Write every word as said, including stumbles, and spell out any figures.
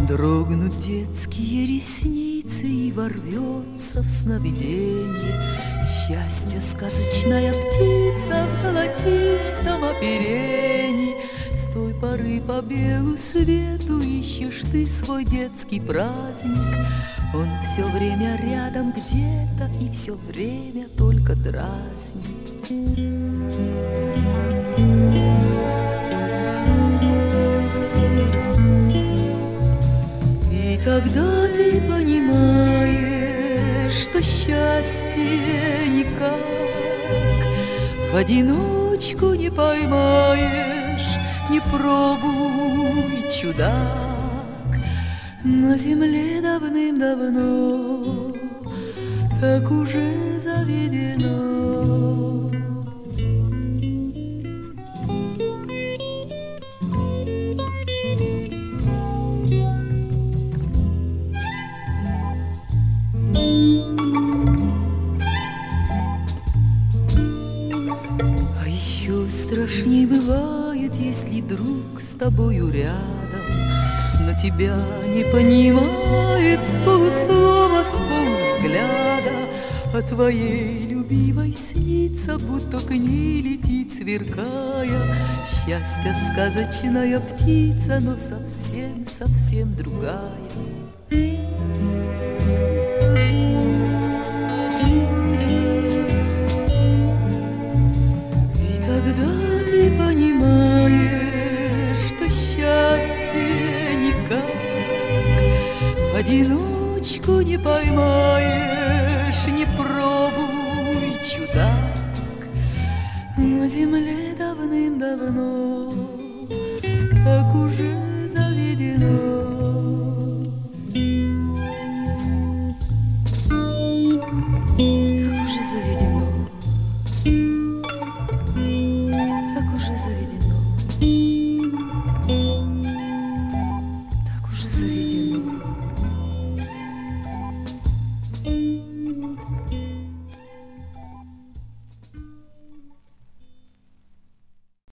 Дрогнут детские ресницы и ворвется в сновиденье счастье, сказочная птица в золотистом оперении. С той поры по белу свету ищешь ты свой детский праздник. Он все время рядом где-то и все время только дразнит. И тогда ты понимаешь, что счастье никак в одиночку не поймаешь, не пробуй, чудак. На земле давным-давно так уже заведено. А еще страшней бывает, если друг с тобою рядом, но тебя не понимает с полуслова, с полувзгляда. А твоей любимой снится, будто к ней летит, сверкая, счастье, сказочная птица, но совсем, совсем другая. И тогда ты понимаешь, что счастье никак в одиночку не поймаешь, не пробуй, чудак. На земле давным-давно